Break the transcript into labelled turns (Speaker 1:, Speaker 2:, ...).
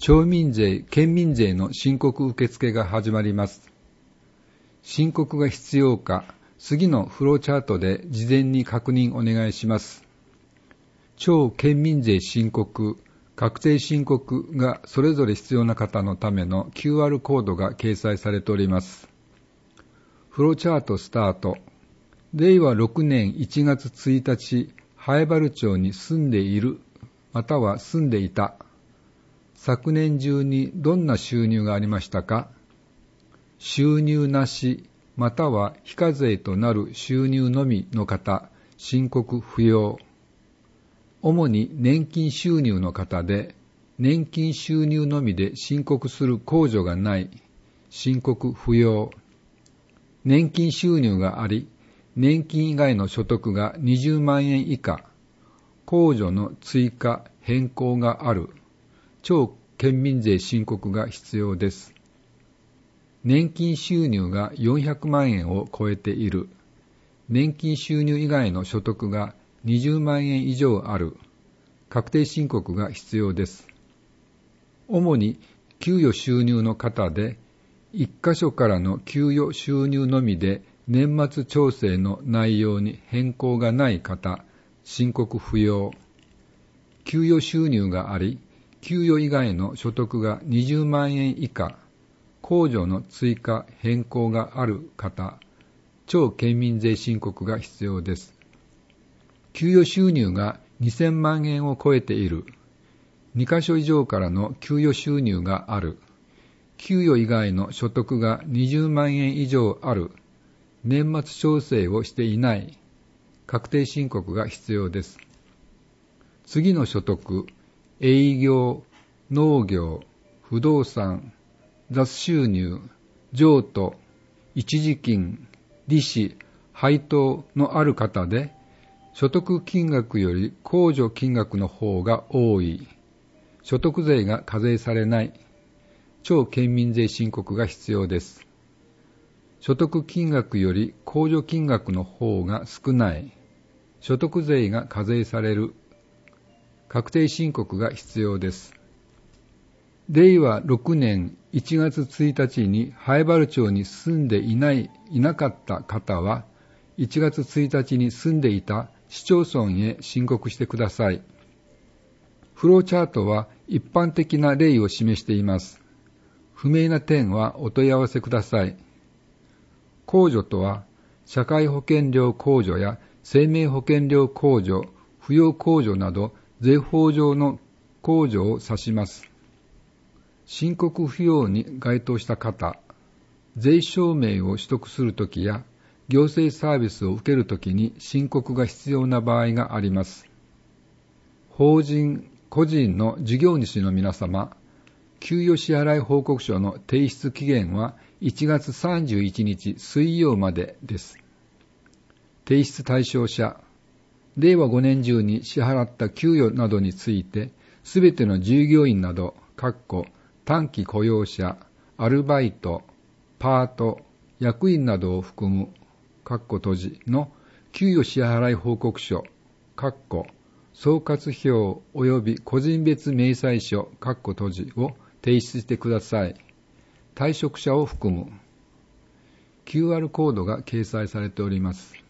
Speaker 1: 町民税、県民税の申告受付が始まります。申告が必要か、次のフローチャートで事前に確認お願いします。町県民税申告、確定申告がそれぞれ必要な方のための QR コードが掲載されております。フローチャートスタート。令和6年1月1日、南風原町に住んでいる、または住んでいた。昨年中にどんな収入がありましたか？収入なし、または非課税となる収入のみの方、申告不要。主に年金収入の方で、年金収入のみで申告する控除がない、申告不要。年金収入があり、年金以外の所得が20万円以下、控除の追加・変更がある、町県民税申告が必要です。年金収入が400万円を超えている、年金収入以外の所得が20万円以上ある、確定申告が必要です。主に給与収入の方で、1箇所からの給与収入のみで年末調整の内容に変更がない方、申告不要。給与収入があり、給与以外の所得が20万円以下、控除の追加・変更がある方、町県民税申告が必要です。給与収入が2000万円を超えている、2カ所以上からの給与収入がある、給与以外の所得が20万円以上ある、年末調整をしていない、確定申告が必要です。次の所得、営業、農業、不動産、雑収入、譲渡、一時金、利子、配当のある方で、所得金額より控除金額の方が多い、所得税が課税されない、町県民税申告が必要です。所得金額より控除金額の方が少ない、所得税が課税される、確定申告が必要です。令和6年1月1日に南風原町に住んでいなかった方は、1月1日に住んでいた市町村へ申告してください。フローチャートは一般的な例を示しています。不明な点はお問い合わせください。控除とは、社会保険料控除や生命保険料控除、扶養控除など税法上の控除を指します。申告不要に該当した方、税証明を取得するときや行政サービスを受けるときに申告が必要な場合があります。法人、個人の事業主の皆様、給与支払い報告書の提出期限は1月31日水曜までです。提出対象者、令和5年中に支払った給与などについて、すべての従業員など、短期雇用者、アルバイト、パート、役員などを含む、の給与支払い報告書、総括表及び個人別明細書、を提出してください。退職者を含む。QR コードが掲載されております。